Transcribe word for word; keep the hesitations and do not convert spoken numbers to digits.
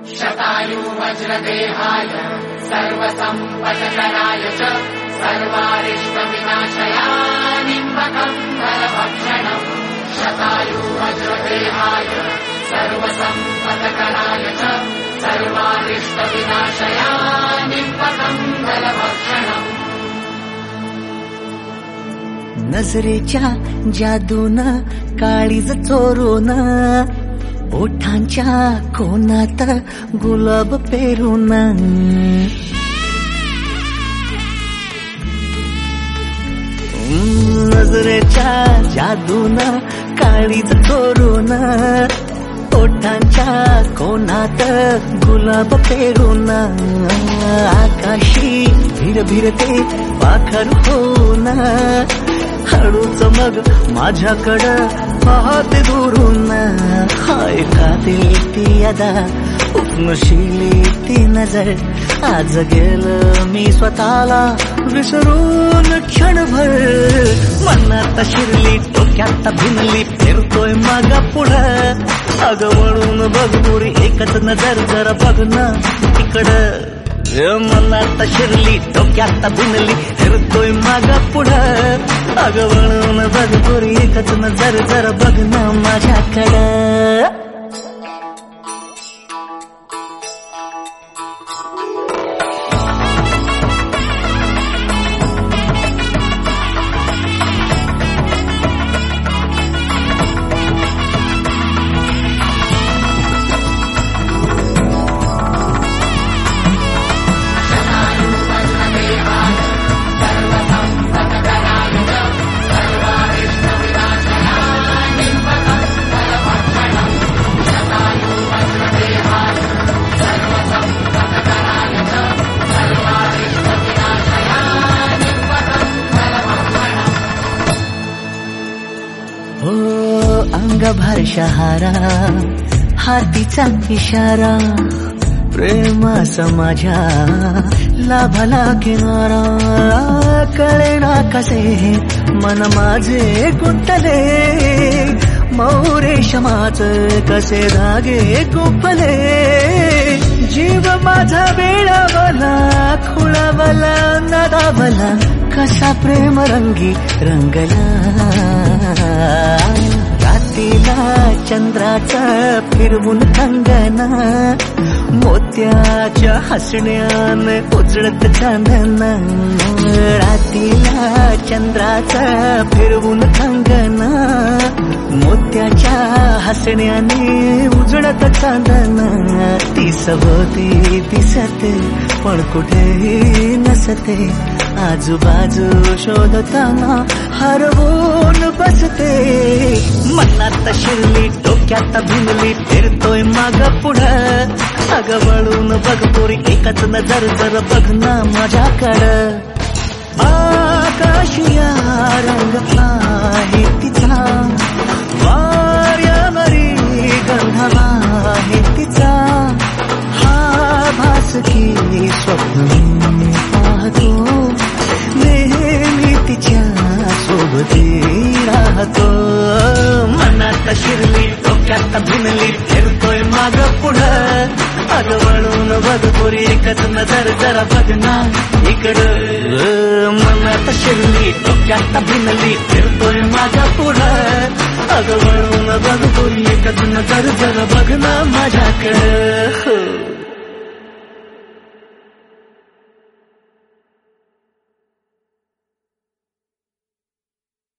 शतायु वज्रदेहाय सर्वसम्पत्कराय च सर्वारिष्टविनाशयानिम्बकम् फलभक्षणम् शतायु वज्रदेहाय सर्वसम्पत्कराय च सर्वारिष्टविनाशयानिम्बकम् फलभक्षणम् नजरेच्या जादून काळीज चोरून ओठांच्या कोणात गुलाब पेरून नजरेच्या जादून काळीज चोरून ओठांच्या कोणात गुलाब पेरून आकाशी भिर भिरते पाखर होऊन हळूच मग माझ्याकडं पाहते दुरून हाय खाते ती अदा उपनशिली ती नजर आज गेलं मी स्वतःला विसरून क्षणभर मनात शिरली डोक्यात भिनली फिरतोय मागा पुढं अगं वळून बघ पुरी एकच नजर जरा बघ ना इकडं मनात शिरली डोक्यात भिनली फिरतोय मागा पुढं अगं वळून बघ पुरी एकच नजर जरा बघ ना माझ्याकडं हो अंगभर शहारा हातीचा इशारा प्रेमाचा माझ्या लाभला किनारा कळेना कसे मन माझे गुंतले मौरेशमाच कसे धागे गुंफले जीव माझा वेळावला खुळावला नदावला कसा प्रेम रंगी रंगला रातीला चंद्राचा फिरवून कंगना मोत्याच्या हसण्याने उजळत चांदणा रातीला चंद्राचा फिरवून कंगना मोत्याच्या हसण्याने उजळत चांदणा ती सभोवती दिसते पण कुठेही नसते आजूबाजू शोधताना हरवून बसते मनात शिरली डोक्यात भिनली फिरतोय माग पुढं अगं वळून बघ पोरी एकच नजर जर बघ ना माझ्याकडं आकाशिया रंग आहे तिचा वाऱ्यावरी गंधवा आहे तिचा हा भास की स्वप्न पाहतो नेहमी तिच्या सोबती राहतो मनात शिरली डोक्यात भिनली फिरतोय माग पुढं अगं वळून बघ पोरी एकच नजर जरा बघ ना इकडं मनात शिरली डोक्यात भिनली फिरतोय माग पुढं अगं वळून बघ पोरी एकच नजर जरा बघ ना माझ्याकडं